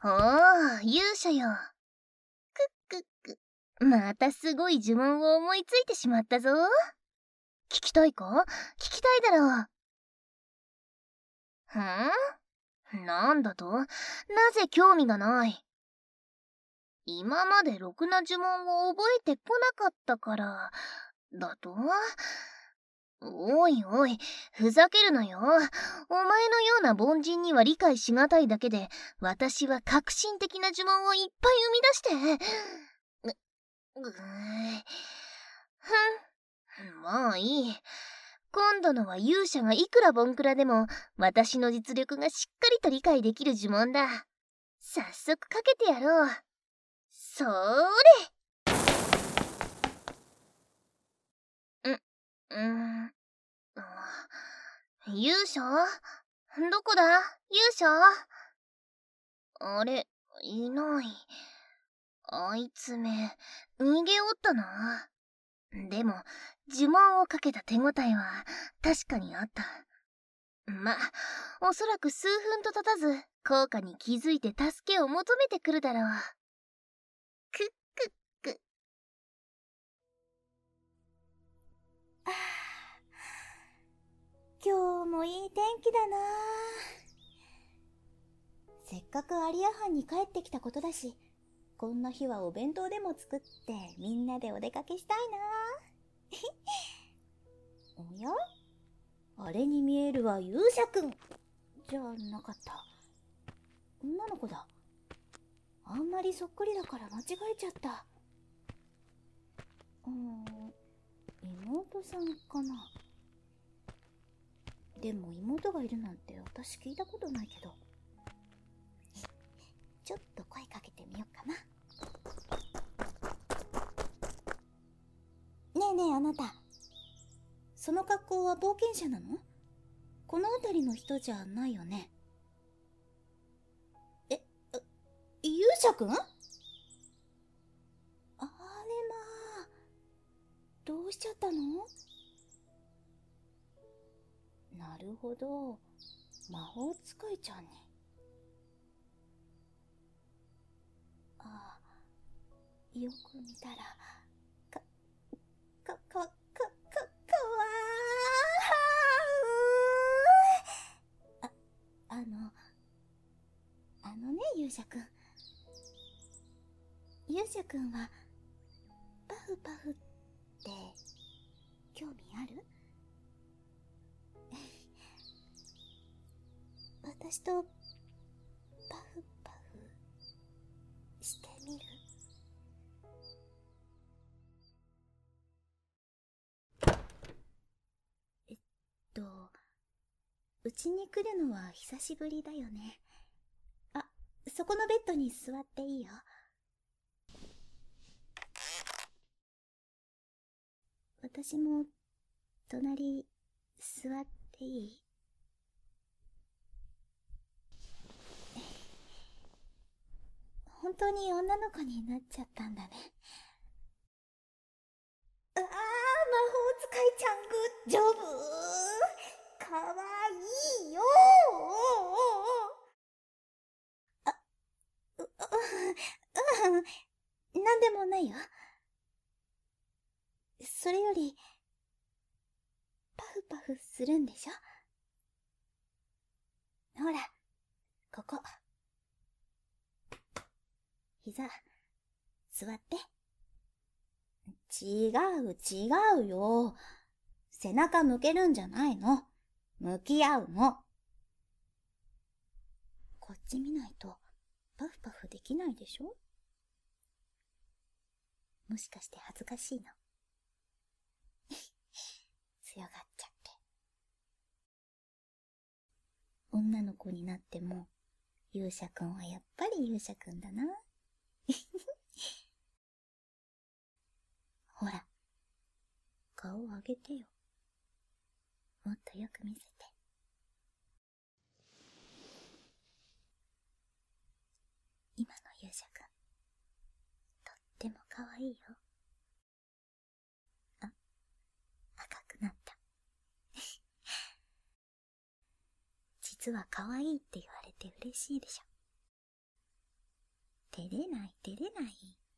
おー、勇者よ。くっくっく。またすごい呪文を思いついてしまったぞ。聞きたいか？聞きたいだろう。なんだと？なぜ興味がない？今までろくな呪文を覚えてこなかったから、だと？おいおい、ふざけるなよ。お前のような凡人には理解しがたいだけで、私は革新的な呪文をいっぱい生み出して。まあいい。今度のは勇者がいくらボンクラでも、私の実力がしっかりと理解できる呪文だ。早速かけてやろう。そーれ。勇者？どこだ？勇者？あれ、いない。あいつめ、逃げおったな。でも、呪文をかけた手応えは確かにあった。ま、おそらく数分と経たず、効果に気づいて助けを求めてくるだろう。くっくっく。 今日もいい天気だな。せっかくアリア藩に帰ってきたことだし、こんな日はお弁当でも作ってみんなでお出かけしたいな。おや？あれに見えるは勇者くんじゃなかった。女の子だ。あんまりそっくりだから間違えちゃった。妹さんかな。でも妹がいるなんて私聞いたことないけど。ちょっと声かけてみようかな。ねえねえあなた。その格好は冒険者なの？この辺りの人じゃないよね。勇者くん？あれまあ、どうしちゃったの？なるほど、魔法使いちゃんに。ああ、よく見たら、かわー。あのね、勇者くん。勇者くんは、パフパフって、興味ある？私と、パフパフ、してみる？うちに来るのは久しぶりだよね。あ、そこのベッドに座っていいよ。私も、隣、座っていい？本当に女の子になっちゃったんだね。魔法使いちゃんグッジョブ。かわいいよ。なんでもないよ。それより、パフパフするんでしょ？ほら、ここ。膝、座って。違うよ。背中向けるんじゃないの。向き合うの。こっち見ないと、パフパフできないでしょ？もしかして恥ずかしいの？強がっちゃって。女の子になっても、勇者くんはやっぱり勇者くんだな。ほら、顔を上げてよ。もっとよく見せて。今の勇者くん、とっても可愛いよ。あ、赤くなった。実は可愛いって言われて嬉しいでしょ。 照れない照れない。